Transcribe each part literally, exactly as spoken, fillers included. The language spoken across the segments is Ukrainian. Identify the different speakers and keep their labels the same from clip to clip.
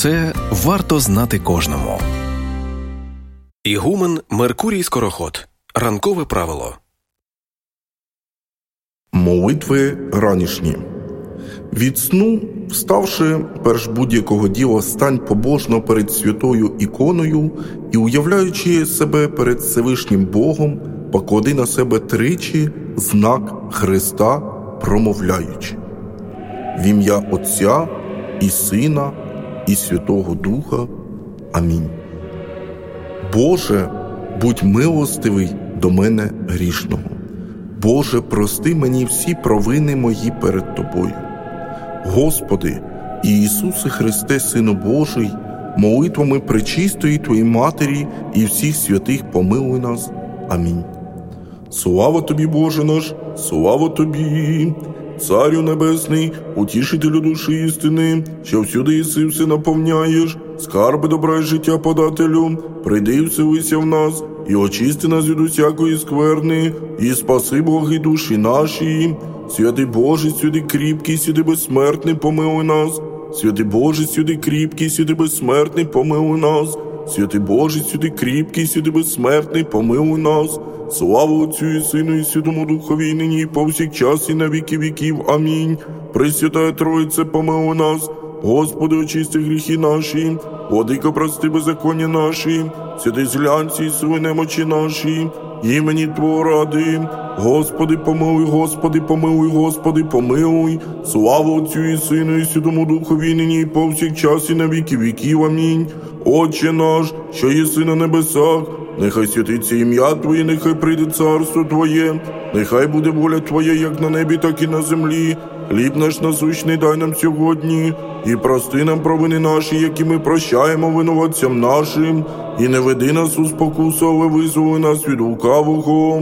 Speaker 1: це варто знати кожному. Ігумен Меркурій Скороход. Ранкове правило.
Speaker 2: Молитви ранішні. Від сну, вставши, перш будь-якого діла, стань побожно перед святою іконою і, уявляючи себе перед Всевишнім Богом, поклади на себе тричі знак Христа, промовляючи: в ім'я Отця і Сина і Святого Духа. Амінь. Боже, будь милостивий до мене грішного. Боже, прости мені всі провини мої перед Тобою. Господи, Ісусе Христе, Сину Божий, молитвами пречистої Твоєї Матері і всіх святих помилуй нас. Амінь. Слава Тобі, Боже наш, слава Тобі, Царю Небесний, утішителю душі істини, що всюди єси все наповняєш, скарби добра й життя подателю, прийди і вселися в нас, і очисти нас від усякої скверни, і спаси, Боги, душі наші. Святий Боже, святий кріпкий, святий безсмертний, помилуй нас. Святий Боже, святий кріпкий, святий безсмертний, помилуй нас. Святий Боже, святий кріпкий, святий безсмертний, помилуй нас. Слава Отцю і Сину і Святому Духові, і нині, і повсякчас, і на віки віків. Амінь. Пресвятая Троїце, помилуй нас. Господи, очисти гріхи наші. Владико, прости беззаконня наші. Святий зглянься і сили немочі наші. Імені Твого ради. Господи, помилуй, Господи, помилуй, Господи, помилуй. Слава Отцю і Сину і Святому Духові, і нині, і повсякчас, і на віки віків. Амінь. Отче наш, що єси на небесах, нехай святиться ім'я Твоє, нехай прийде царство Твоє, нехай буде воля Твоя, як на небі, так і на землі. Хліб наш насущний дай нам сьогодні, і прости нам провини наші, які ми прощаємо винуватцям нашим, і не веди нас у спокусу, але визволи нас від лукавого.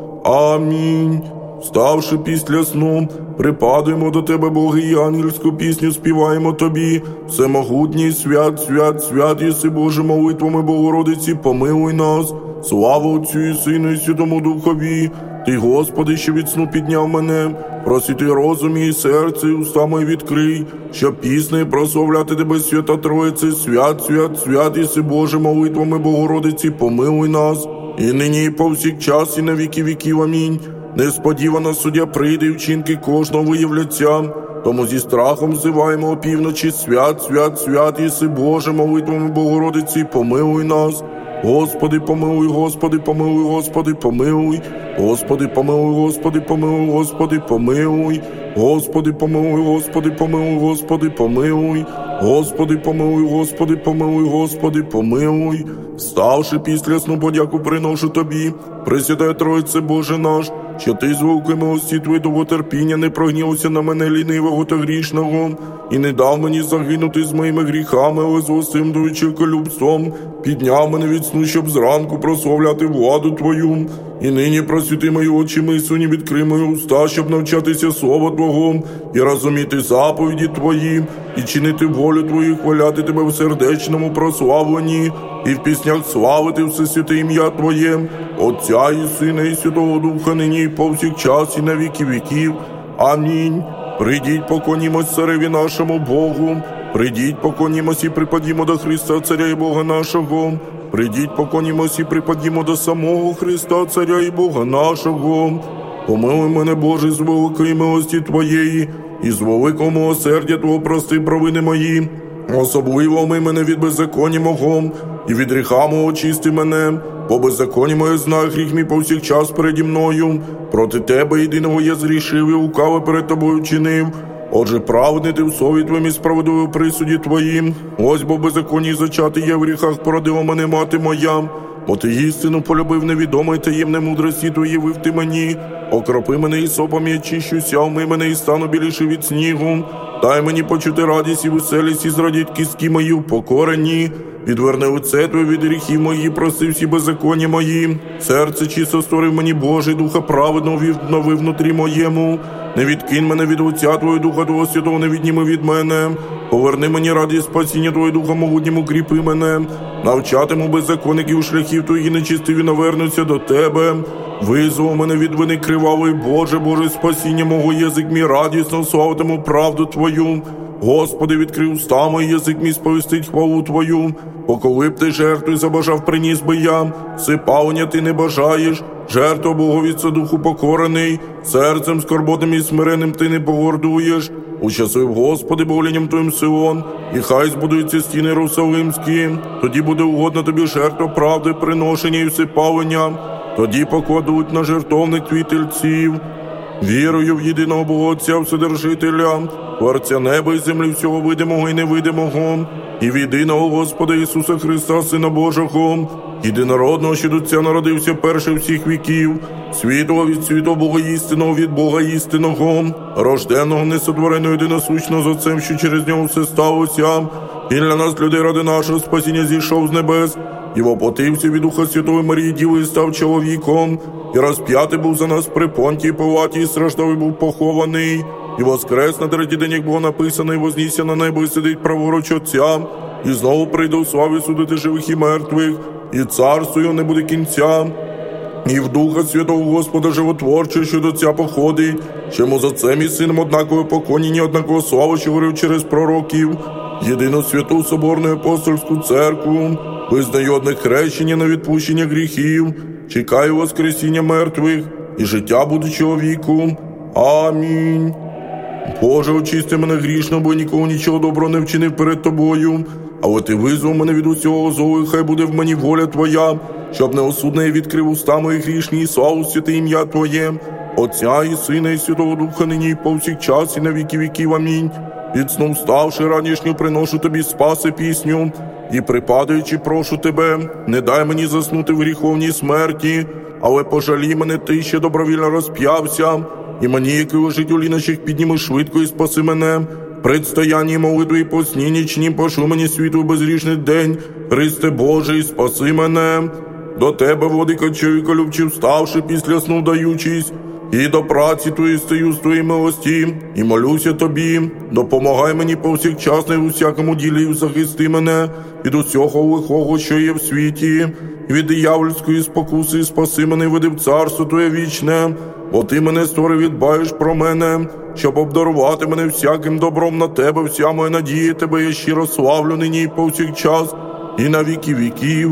Speaker 2: Амінь. Вставши після сну, припадуємо до Тебе, Боги, і ангельську пісню співаємо Тобі. Всемогутній, свят, свят, свят, єси, Боже, молитвами Богородиці, помилуй нас. Слава Отцю і Сину і Святому Духові. Ти, Господи, що від сну підняв мене, просвіти розум і серце, і уста мої відкрий, щоб піснею прославляти Тебе, Свята Троїце, свят, свят, свят, єси, Боже, молитвами Богородиці, помилуй нас. І нині, і повсякчас, і на віки віків. Амінь. Несподівано суддя прийде, і вчинки кожного виявляться. Тому зі страхом взиваємо опівночі: свят, свят, свят, єси, Боже, молитвами Богородиці, помилуй нас. Господи, помилуй, Господи, помилуй, Господи, помилуй. Господи, помилуй, Господи, помилуй, Господи, помилуй. Господи, помилуй, Господи, помилуй, Господи, помилуй. Господи, помилуй, Господи, помилуй, Господи, помилуй. Вставши після сну, подяку приношу Тобі, Пресвятая Троїце, Боже наш, що Ти з великої милості Твоєї довготерпіння не прогнівся на мене лінивого та грішного, і не дав мені загинути з моїми гріхами, але з властивим довічеколюбством підняв мене від сну, щоб зранку прославляти владу Твою. І нині просвіти мої очі мислені, відкрий мої уста, щоб навчатися Слова Твого і розуміти заповіді Твої, і чинити волю Твою, хваляти Тебе в сердечному прославленні, і в піснях славити все святе ім'я Твоє, Отця і Сина і Святого Духа, нині і повсякчас, і на віки віків. Амінь. Прийдіть, поклонімось цареві нашому Богу, прийдіть, поклонімось і припадімо до Христа, Царя і Бога нашого. Прийдіть, поклонімось і припадімо до самого Христа, Царя і Бога нашого. Помилуй мене, Боже, з великої милості Твоєї, і з великого милосердя Твого прости провини мої. Особливо омий мене від беззаконня мого, і від гріха мого очисти мене, бо беззаконня моє знає гріх мій повсякчас переді мною. Проти Тебе єдиного я згрішив і лукаве перед Тобою чинив. Отже, праведний Ти в слові Твоїм і справедливий в присуді Твоїм. Ось бо беззаконні зачати я в гріхах, породила мене мати моя. Бо Ти істину полюбив невідомо, і таємне мудрості Твої явив Ти мені. Окропи мене ісопом, я чищуся, омий мене і стану біліший від снігу. Дай мені почути радість і веселість, і зрадіть кістки мої в покоренні. Відверни лице Твоє від гріхів мої, прости всі беззаконня мої. Серце чисто створив мені, Боже, і духа праведного віднови внутрі моєму. Не відкинь мене від лиця Твого, Духа Твого Святого не відніми від мене. Поверни мені радість спасіння Твого, Духа могутньому кріпи мене. Навчатиму беззаконників шляхів Твоїх, і нечистиві навернуться до Тебе. Визвав мене від вини кривавої, Боже, Боже, спасіння мого, язик мій радісно славитиму правду Твою. Господи, відкрив уста мої, язик мій сповістить хвалу Твою. Бо коли б ти жертву забажав, приніс би я, всипалення ти не бажаєш, жертву Богові це духу покорений, серцем скорботним і смиренним ти не погордуєш. Учасив, Господи, богословенням Твоїм Сион, і хай збудуються стіни Єрусалимські. Тоді буде угодна Тобі жертва правди, приношення і всипалення. Тоді покладуть на жертовник Твій тельців. Вірую в єдиного Бога Отця Вседержителя, Творця неба і землі, всього видимого і невидимого, і в єдиного Господа Ісуса Христа, Сина Божого, єдинородного, що від Отця народився перший всіх віків, світлого від світу Бога істинного, від Бога істинного, рожденого, несотвореного, єдиносущного з Отцем, що через нього все сталося, і для нас, людей, ради нашого спасіння зійшов з небес, і воплотився від Духа Святої Марії Діви і став чоловіком, і розп'ятий був за нас при Понтії Пилаті, і страждав, і був похований, і воскрес на третій день, як було написано, і вознісся на небо, і сидить праворуч Отця, і знову прийде у славі судити живих і мертвих, і царству його не буде кінця. І в Духа Святого Господа Животворчого, що до Отця походить, що йому з Отцем і Сином однакове поклоніння, однаково славу, що говорив через пророків, єдину святу соборну апостольську церкву, визнаю одне хрещення на відпущення гріхів, чекаю воскресіння мертвих і життя будучого віку. Амінь. Боже, очисти мене грішно, бо нікого нічого доброго не вчинив перед Тобою, але Ти визвав мене від усього злого, і хай буде в мені воля Твоя, щоб неосудне відкрив уста мої грішні, і славу святе ім'я Твоє, Отця і Сина, і Святого Духа, нині і повсякчас, і на віки віків. Амінь. Від сну вставши ранішню, приношу Тобі спаси пісню, і припадаючи, прошу Тебе, не дай мені заснути в гріховній смерті, але пожалій мене Ти, що добровільно розп'явся, і мені, який лежить у лінощах, підніми швидко і спаси мене. Предстоянні молитви і посні нічні, пошли мені світу безгрішний день, Христе Боже, і спаси мене. До Тебе, владико, чоловіка любчив, вставши після сну даючись, і до праці Твоєї стою з Твоєї милості, і молюся Тобі, допомагай мені повсякчасно і у всякому ділі, і захисти мене від усього лихого, що є в світі, і від диявольської спокуси, і спаси мене, і веди в царство Твоє вічне, бо Ти мене створив і дбаєш про мене, щоб обдарувати мене всяким добром. На Тебе вся моя надія, Тебе я щиро славлю нині і повсякчас, і на віки віків.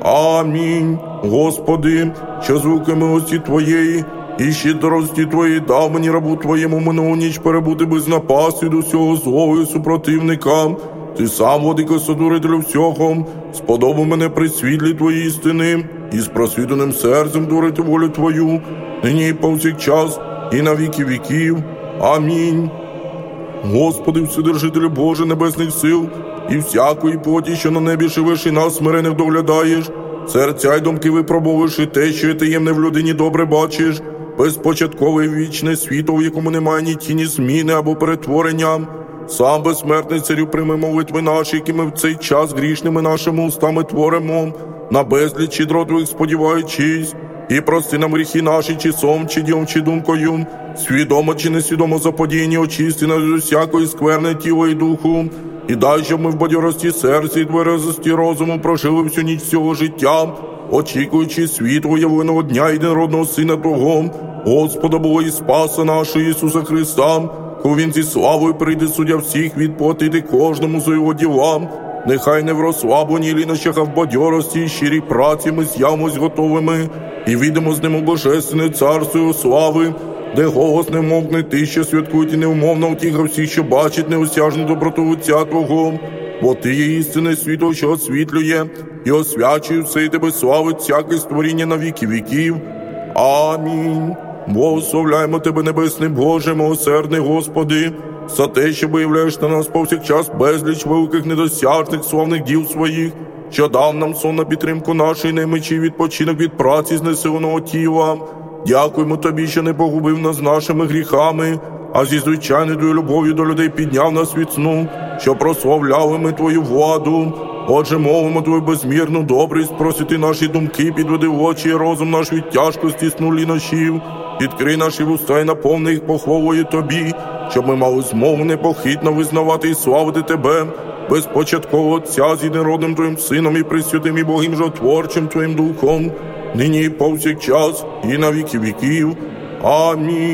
Speaker 2: Амінь. Господи, що звуки милості Твоєї і щедрості Твоєї дав мені, рабу Твоєму, минулу ніч перебути без напасу від усього злого і супротивника. Ти сам, владико, содурителю всього, сподобав мене при світлі Твоєї істини, і з просвітленим серцем творити волю Твою, нині і повсякчас, і на віки віків. Амінь. Господи, Вседержителю Боже небесних сил, і всякої плоті, що на небі живеш, і нас смирених доглядаєш, серця й думки випробовуєш, і те, що є таємне в людині, добре бачиш, безпочаткове і вічне світло, в якому немає ні тіні зміни або перетворення. Сам безсмертний Царю, прийми молитви наші, які ми в цей час грішними нашими устами творимо, на безліч щедро Твоїх сподіваючись, і прости нам гріхи наші, чи сом, чи ділом, чи думкою, свідомо чи несвідомо заподіяння, очисти нас від усякої скверни тіла і духу, і дай, щоб ми в бадьорості серця і тверезості розуму прожили всю ніч всього життя, очікуючи світло явленого дня єдинородного Сина Твого, Господа Бога і Спаса нашого Ісуса Христа, коли Він зі славою прийде, суддя всіх, відплатити кожному за його діла. Нехай не в розслабленні і лінощах, а в бадьорості і щирій праці ми з'явимось готовими і війдемо з ним у Божественне царство його слави, де голос не мовкне Ти, що святкують, і невмовна утіха всіх, що бачить неосяжну доброту Отця Твого. Бо Ти є істинне світло, що освітлює і освячує все, і Тебе славить всяке створіння на віки віків. Амінь. Благословляємо Тебе, небесний Боже, милосердний Господи, за те, що виявляєш на нас повсякчас безліч великих недосяжних славних діл своїх, що дав нам сон на підтримку нашої немичі, відпочинок від праці знесиленого тіла. Дякуємо Тобі, що не погубив нас нашими гріхами, а зі звичайною Твоєю любов'ю до людей підняв нас від сну, що прославляли ми Твою владу. Отже, мовимо Твою безмірну добрість, просити наші думки, підведи в очі і розум наш від тяжкості сну лінощів, відкрий наші вуста і наповни їх похвалою Тобі, щоб ми мали змогу непохитно визнавати і славити Тебе, безпочаткового Отця з єдинородним Твоїм Сином і пресвятим і Богом Животворчим Твоїм Духом, нині і повсякчас, і на віки віків. Амінь.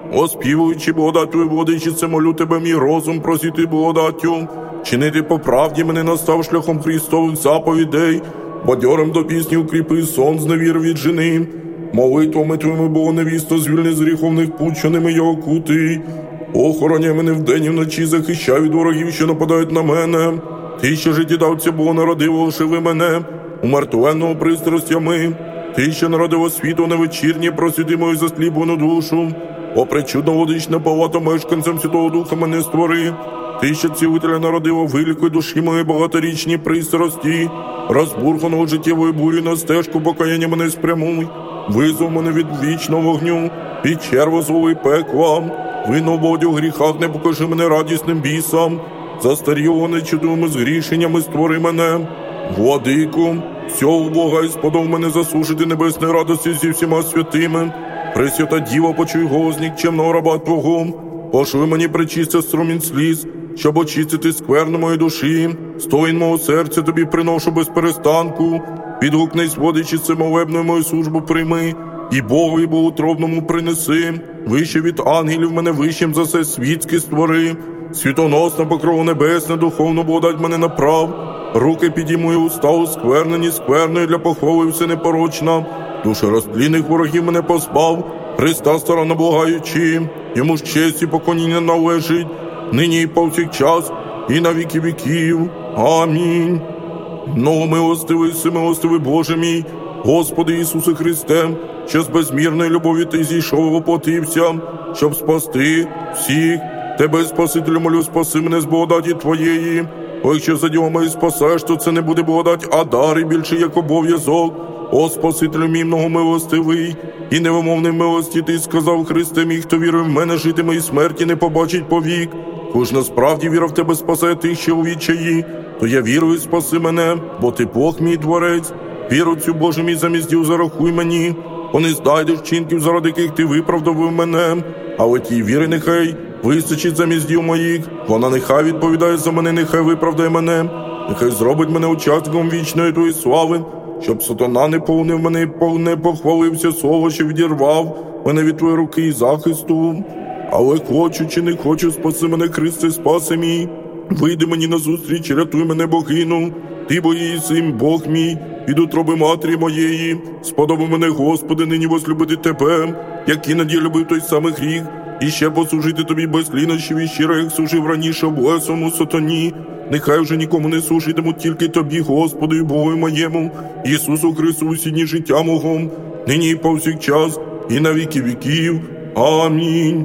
Speaker 2: оспівуючи благодать Твою, владичице, молю Тебе, мій розум просити благодаттю, чинити по правді мене, настав шляхом Христових заповідей, бадьорим до пісні укріпи, сон з невір віджени. Молитвами Твоїми, Бога невісто, звільни з гріховних пут, що ними його кути. Охороняй мене вдень і вночі, захищай від ворогів, що нападають на мене. Ти, що життєдавця Бога народив, оживи мене, умертвенного пристрастями. Ти, що народив світу на вечірні, просвіти мою засліплену душу. О, пречудно водична палата, мешканцем Святого Духа мене створи. Ти, що цілителя народила, вилікуй душі мої багаторічні пристрасті. Розбурханого життєвою бурю на стежку покаяння мене спрямуй. Визвав мене від вічного вогню, від черва злого і пекла. Винно в одяг гріхах, не покажи мене радісним бісам. Застарілого нечудовими згрішеннями створи мене. Владику, всього Бога і сподов мене заслужити небесної радості зі всіма святими. Пресвята Діва, почуй голос нікчемного раба Твого. Пошли мені пречисти струмінь сліз, щоб очистити скверну моєї душі. Стоїн мого серця Тобі приношу без перестанку. Відгукнись, владичице, молебною мою службу прийми, і Богові богоутробному принеси. Вище від ангелів мене вищим за все світське створи. Світоносна покрова небесна, духовну благодать мене направ. Руки підійму і уста осквернені, скверною для похвали все непорочна. Душі розтлінних ворогів мене позбав, Христа старанно благаючи. Йому ж честь і поклоніння належить, нині і повсякчас, і на віки віків. Амінь. Ну, милостивий, всемилостивий Боже мій, Господи Ісусе Христе, що з безмірної любові Ти зійшов і воплотився, щоб спасти всіх. Тебе, Спасителю, молю, спаси мене з благодаті Твоєї. О, якщо за діло мої спасеш, то це не буде благодать, а дар, і більше як обов'язок. О, Спасителю мій многомилостивий і невимовний милості, Ти сказав, Христе мій, хто вірує в мене, житиме і смерті не побачить повік. Хоч насправді віра в Тебе спасає тих, що у відчаї, то я вірую, спаси мене, бо Ти Бог мій творець. Віру цю, Боже мій, замість діл зарахуй мені, бо не знайдеш вчинків, заради яких Ти виправдав мене. Але тій віри нехай вистачить замість діл моїх. Вона нехай відповідає за мене, нехай виправдає мене. Нехай зробить мене учасником вічної Твоєї слави, щоб сатана не повнив мене і не похвалився слово, що відірвав мене від Твоєї руки і захисту. Але хочу чи не хочу, спаси мене, Христе, спаси мій. Вийди мені назустріч, рятуй мене, богину. Ти, бо її син, Бог мій, від утроби матері моєї. Сподоби мене, Господи, нині возлюбити Тебе, як іноді любив той самий гріх, і ще послужити Тобі без лінощів і щиро, як служив раніше облесому сатані. Нехай вже нікому не служитиму, тільки Тобі, Господу і Богу моєму, Ісусу Христу, усі дні життя мого, нині і повсякчас, і на віки віків. Амінь.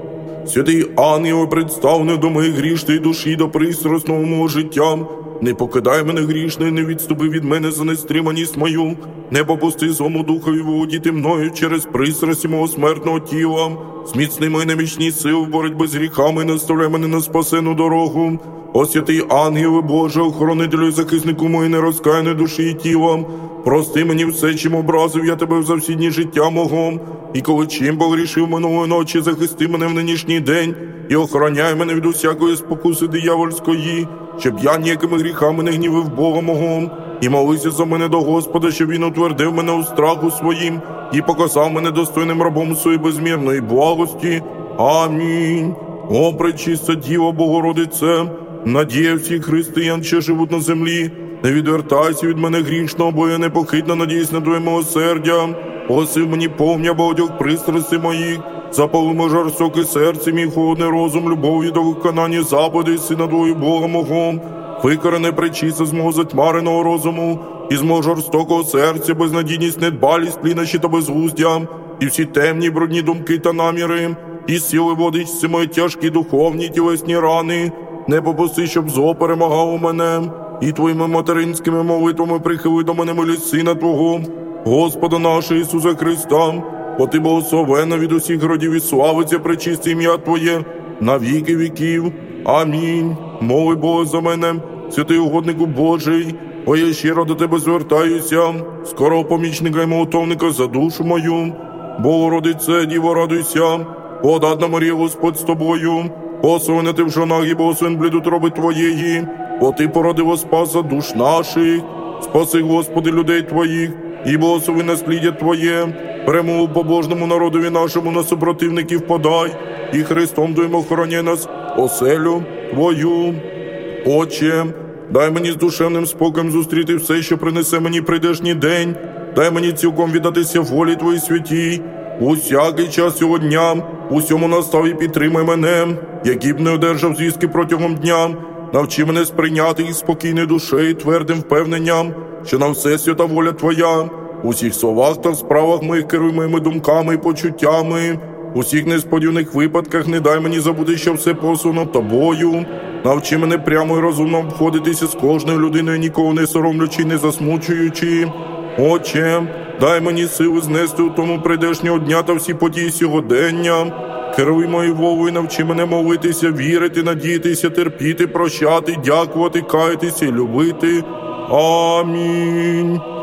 Speaker 2: Святий ангеле, представлений до моєї грішної душі, до пристрасного мого життя, не покидай мене грішної, не відступи від мене за нестриманість мою, не попусти своєму духові володіти мною через пристрасті мого смертного тіла. Зміцни мої немічні сили в боротьбі з гріхами і наставляй мене на спасену дорогу. О, святий ангеле Боже, охоронителю і захиснику моєї нерозкаяної душі і тіла, прости мені все, чим образив я Тебе за всі дні життя мого, і коли чим погрішив минулої ночі, захисти мене в нинішній день і охороняй мене від усякої спокуси диявольської, щоб я ніякими гріхами не гнівив Бога мого, і молися за мене до Господа, щоб Він утвердив мене у страху своїм і показав мене достойним рабом своєї безмірної благості. Амінь. О, пречиста Діва Богородице, надія всіх християн, що живуть на землі, не відвертайся від мене грішного, бо я непохитно надіюсь на Твоє милосердя. Посив мені повня багатьох пристрастей моїх, запали моє жорстоке серце, мій холодний розум, любов'ю до виконання заповідей Сина Твого Бога мого. Викорене пречисто з мого затьмареного розуму, і з мого жорстокого серця, безнадійність, недбалість, лінощі та безглуздя, і всі темні, брудні думки та наміри, і сіли водичці мої тяжкі духовні тілесні рани. Не попусти, щоб зло перемагало мене, і Твоїми материнськими молитвами прихили до мене милість Сина Твого, Господа нашого Ісуса Христа, бо Ти благословенна від усіх родів і славиться пречисте ім'я Твоє на віки віків. Амінь. Моли Бога за мене, святий угоднику Божий, бо я щиро до Тебе звертаюся, скорого помічника і молитовника за душу мою. Богородице, Діво, радуйся, благодатна Марія, Господь з Тобою, благословена Ти в жонах і благословен плід утроби Твоєї, бо Ти породила спаса душ наших. Спаси, Господи, людей Твоїх, і благослови насліддя Твоє, Перемогу побожному народові нашому на супротивників подай, і Христом Твоїм охороняй нас, оселю Твою. Отче, дай мені з душевним спокоєм зустріти все, що принесе мені прийдешній день. Дай мені цілком віддатися волі Твоїй святій. Усякий час цього дня, усьому настав і підтримай мене, який б не одержав звістки протягом дня. Навчи мене сприйняти їх спокійною душею, твердим впевненням, що на все свята воля Твоя. У всіх словах та в справах моїх керуй моїми думками і почуттями. У всіх несподіваних випадках не дай мені забути, що все послано Тобою. Навчи мене прямо і розумно обходитися з кожною людиною, нікого не соромлячи, не засмучуючи. Отче, дай мені сили знести у тому прийдешнього дня та всі події сьогодення. Керуй мою мовою, навчи мене молитися, вірити, надіятися, терпіти, прощати, дякувати, каятися і любити. Амінь.